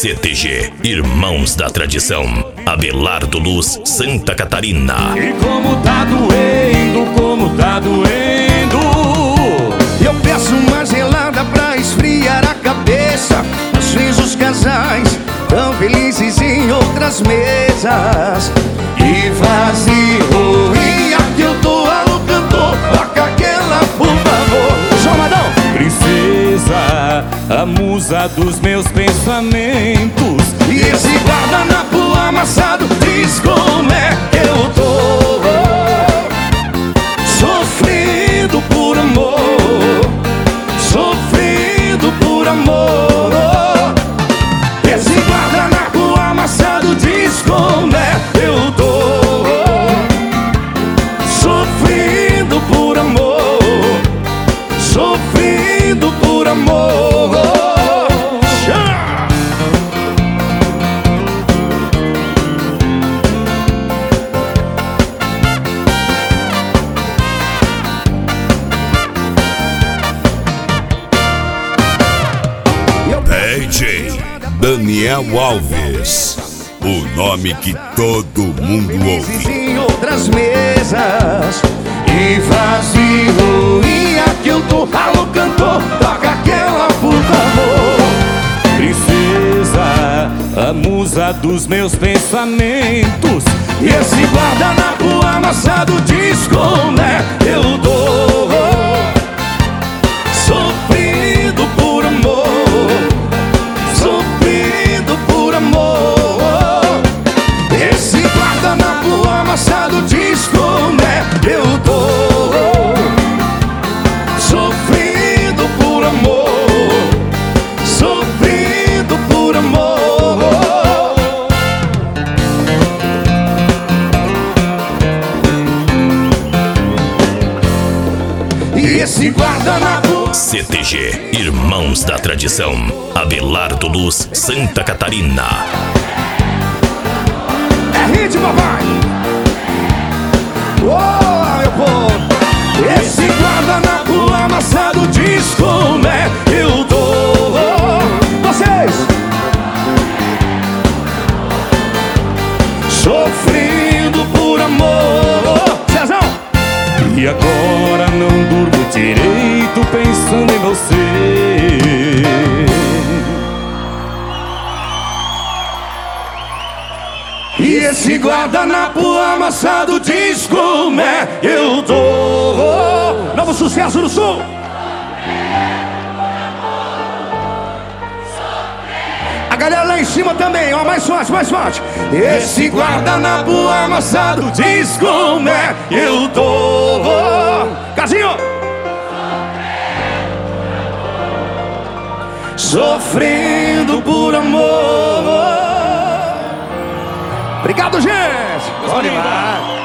CTG, Irmãos da Tradição, Abelardo Luz, Santa Catarina. E como tá doendo, eu peço uma gelada pra esfriar a cabeça. Às vezes os casais tão felizes em outras mesas. E vazio, e aqui eu tô alô cantor, toca aquela por favor. Chamadão! princesa, a musa dos meus pensamentos. E esse guardanapo amassado diz como é que eu tô sofrendo por amor, sofrendo por amor. Esse guardanapo amassado diz como é que eu tô sofrendo por amor, sofrendo por amor. DJ Daniel Alves, o nome que todo mundo ouve. Em outras mesas e vazio, e aqui eu tô, alô cantor, toca aquela por favor. Princesa, a musa dos meus pensamentos. E esse guardanapo amassado diz como é que eu tô sofrendo por amor, sofrendo por amor. Esse guardanapo amassado diz como é que eu tô sofrendo por amor, sofrendo por amor. E esse guardanapo CTG, Irmãos da Tradição, Abelardo Luz, Santa Catarina. é hit, papai! Oh, meu povo! Esse guardanapo amassado diz como é que eu tô. Vocês! Sofrendo por amor. Cezão! E agora não durmo direito pensando em você. E esse guardanapo amassado diz como é que eu tô. Novo sucesso do Sul! A galera lá em cima também, ó, mais forte, mais forte. Esse guardanapo amassado diz como é que eu tô. Casinho! Sofrendo por amor. Obrigado, gente! Bom demais!